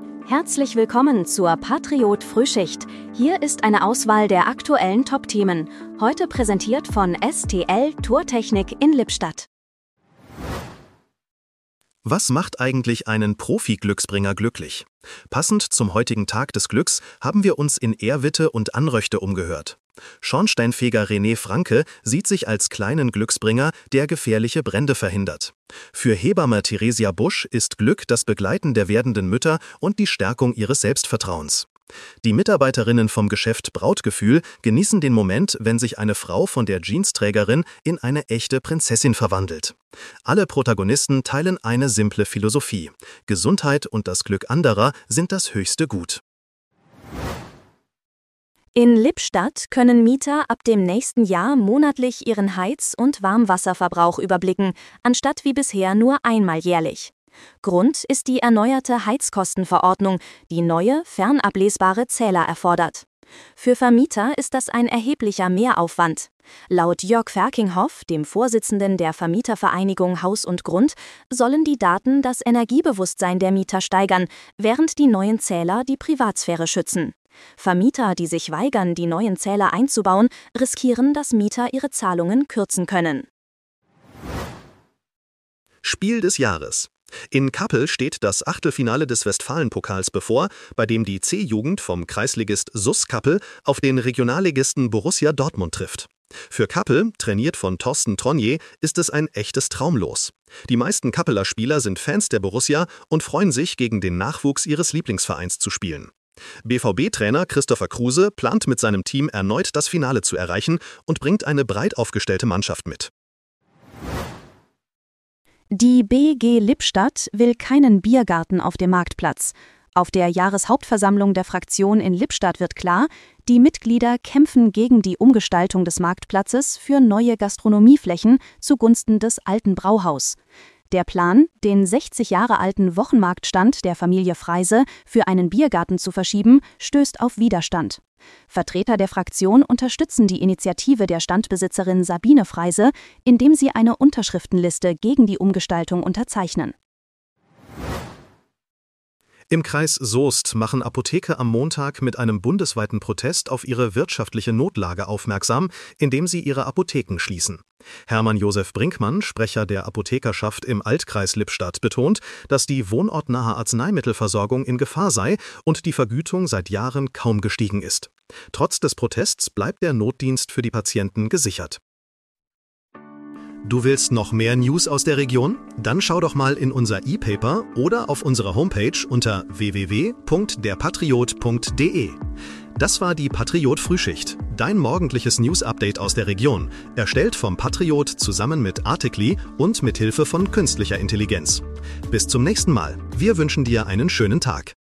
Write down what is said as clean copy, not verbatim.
Herzlich willkommen zur Patriot Frühschicht. Hier ist eine Auswahl der aktuellen Top-Themen. Heute präsentiert von STL Tourtechnik in Lippstadt. Was macht eigentlich einen Profi-Glücksbringer glücklich? Passend zum heutigen Tag des Glücks haben wir uns in Ehrwitte und Anröchte umgehört. Schornsteinfeger René Franke sieht sich als kleinen Glücksbringer, der gefährliche Brände verhindert. Für Hebamme Theresia Busch ist Glück das Begleiten der werdenden Mütter und die Stärkung ihres Selbstvertrauens. Die Mitarbeiterinnen vom Geschäft Brautgefühl genießen den Moment, wenn sich eine Frau von der Jeansträgerin in eine echte Prinzessin verwandelt. Alle Protagonisten teilen eine simple Philosophie: Gesundheit und das Glück anderer sind das höchste Gut. In Lippstadt können Mieter ab dem nächsten Jahr monatlich ihren Heiz- und Warmwasserverbrauch überblicken, anstatt wie bisher nur einmal jährlich. Grund ist die erneuerte Heizkostenverordnung, die neue, fernablesbare Zähler erfordert. Für Vermieter ist das ein erheblicher Mehraufwand. Laut Jörg Ferkinghoff, dem Vorsitzenden der Vermietervereinigung Haus und Grund, sollen die Daten das Energiebewusstsein der Mieter steigern, während die neuen Zähler die Privatsphäre schützen. Vermieter, die sich weigern, die neuen Zähler einzubauen, riskieren, dass Mieter ihre Zahlungen kürzen können. Spiel des Jahres. In Kappel steht das Achtelfinale des Westfalenpokals bevor, bei dem die C-Jugend vom Kreisligist SuS Kappel auf den Regionalligisten Borussia Dortmund trifft. Für Kappel, trainiert von Thorsten Tronje, ist es ein echtes Traumlos. Die meisten Kappeler Spieler sind Fans der Borussia und freuen sich, gegen den Nachwuchs ihres Lieblingsvereins zu spielen. BVB-Trainer Christopher Kruse plant mit seinem Team erneut das Finale zu erreichen und bringt eine breit aufgestellte Mannschaft mit. Die BG Lippstadt will keinen Biergarten auf dem Marktplatz. Auf der Jahreshauptversammlung der Fraktion in Lippstadt wird klar, die Mitglieder kämpfen gegen die Umgestaltung des Marktplatzes für neue Gastronomieflächen zugunsten des alten Brauhaus. Der Plan, den 60 Jahre alten Wochenmarktstand der Familie Freise für einen Biergarten zu verschieben, stößt auf Widerstand. Vertreter der Fraktion unterstützen die Initiative der Standbesitzerin Sabine Freise, indem sie eine Unterschriftenliste gegen die Umgestaltung unterzeichnen. Im Kreis Soest machen Apotheker am Montag mit einem bundesweiten Protest auf ihre wirtschaftliche Notlage aufmerksam, indem sie ihre Apotheken schließen. Hermann Josef Brinkmann, Sprecher der Apothekerschaft im Altkreis Lippstadt, betont, dass die wohnortnahe Arzneimittelversorgung in Gefahr sei und die Vergütung seit Jahren kaum gestiegen ist. Trotz des Protests bleibt der Notdienst für die Patienten gesichert. Du willst noch mehr News aus der Region? Dann schau doch mal in unser E-Paper oder auf unserer Homepage unter www.derpatriot.de. Das war die Patriot Frühschicht, dein morgendliches News-Update aus der Region, erstellt vom Patriot zusammen mit Artikli und mit Hilfe von künstlicher Intelligenz. Bis zum nächsten Mal. Wir wünschen dir einen schönen Tag.